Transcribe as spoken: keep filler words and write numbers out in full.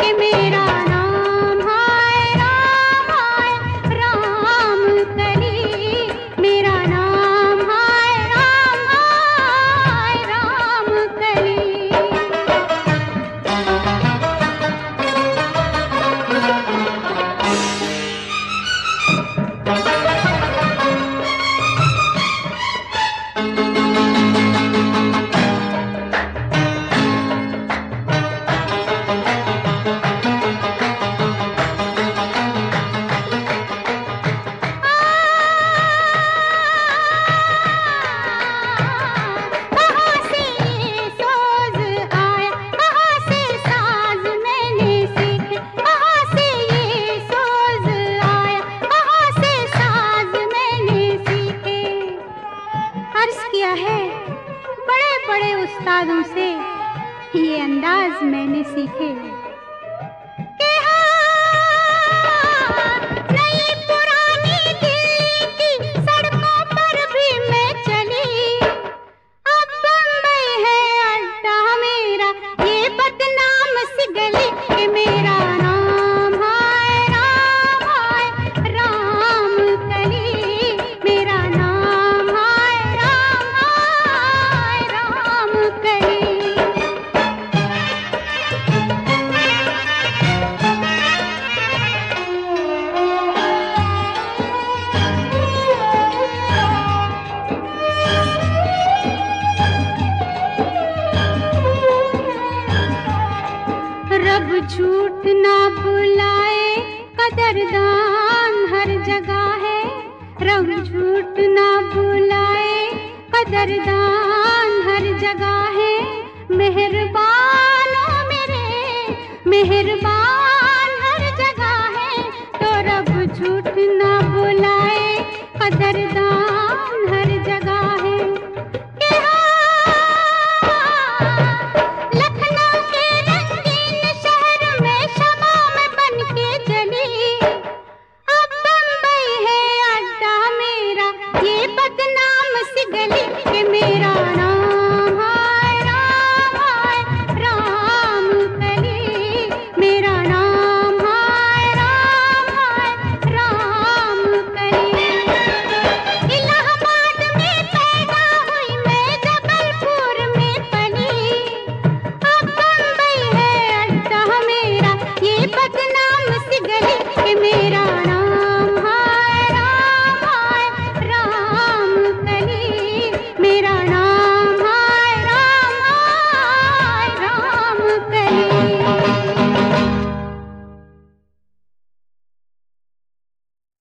कि मेरा नाम हाय राम हाय राम कली, मेरा नाम हाय राम हाय राम कली। बड़े उस्तादों से ये अंदाज मैंने सीखे कि हाँ, नई पुरानी दिल्ली की सड़कों पर भी मैं चली। अब बम्बई है अड्डा मेरा, ये बदनाम सी गली कि मेरा नाम हाय राम हाय राम कली, मेरा नाम हाय राम हाय राम कली। रब झूठ ना बुलाए, कदरदान हर जगह है। रब झूठ ना बुलाए, कदरदान हर जगह है। मेहरबान ओ मेरे मेहरबान